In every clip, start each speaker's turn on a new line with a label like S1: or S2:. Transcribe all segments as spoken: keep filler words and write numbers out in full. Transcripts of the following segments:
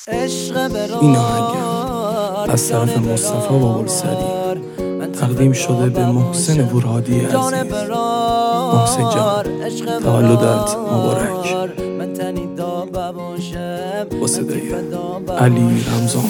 S1: این آهنگ از طرف مصطفی بابالسری تقدیم شده به محسن ورادی عزیز. محسن جان، تولدت مبارک. با صدای علی رمضان.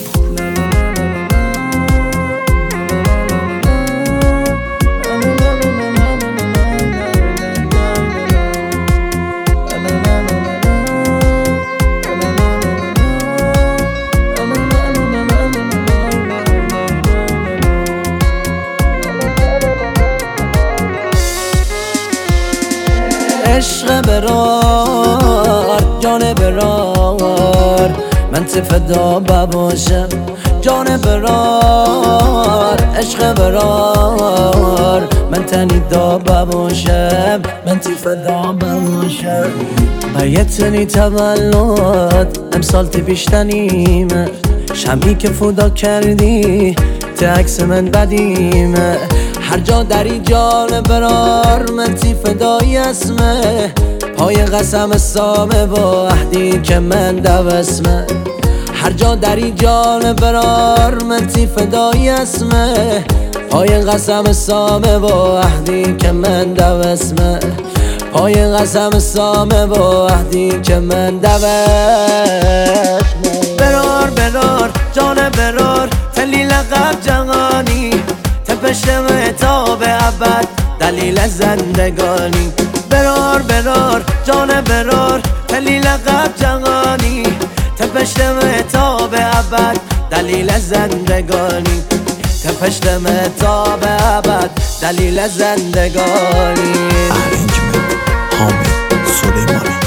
S2: عشق برار جان برار من تی فدا بباشم جان برار عشق برار من تنی دا بباشم من تی فدا بباشم بیتنی تولد امسال تی بیشتنیمه شمی که فدا کردی تی عکس من بدیمه هر جا دری جان برار من تی فدایی اسمه پای قسم سامه با عهدی که من دوسمه هر جا دری جان برار من تی فدایی اسمه پای قسم سامه با عهدی که من دوسمه پای قسم سامه با عهدی که من دوسمه برار برار جان برار تلی لقب جهانی تپشتمه تا به ابد دلیل زندگانی برار برار جان برار تلی لقب جهانی تپشتمه تا به ابد دلیل زندگانی تپشتمه تا به ابد دلیل زندگانی.
S1: ارنجمنت حامد سلیمانی.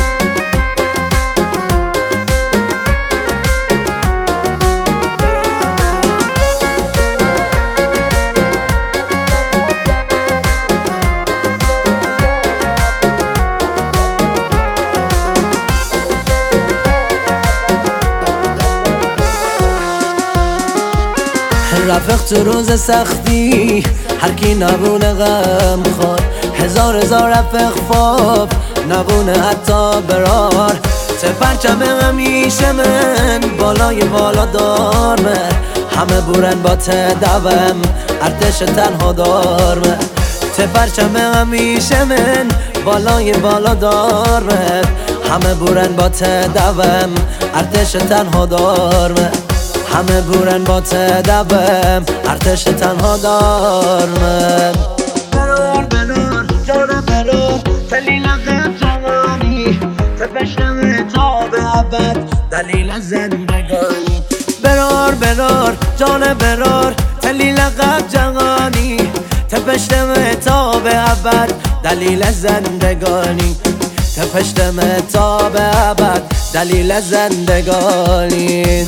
S2: رفیق تو روز سختی هر کی نبونه غم خور هزار هزار رفیق فاب نبونه حتی برار ته پرچم همیشه من بالای بالا دارمه همه بورن با ته دوم ارتش تنها دارمه ته پرچم همیشه من بالای بالا دارمه همه بورن با ته دوم ارتش تنها دارمه همه بورن با تدبم ارتش تنها دارمن برار برار جان برار تلی لقب جوانی تپشتمه تا به ابد دلیل زندگانی برار برار جان برار تلی لقب جوانی تپشتمه تا به ابد دلیل زندگانی تپشتمه تا به ابد دلیل زندگانی.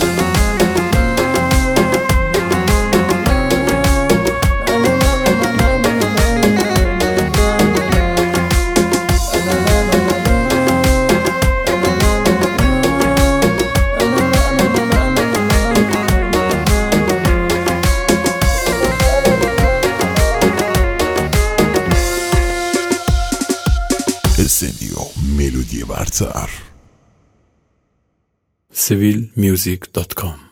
S1: استدیو ملودی برتر سیویل میوزیک دات کام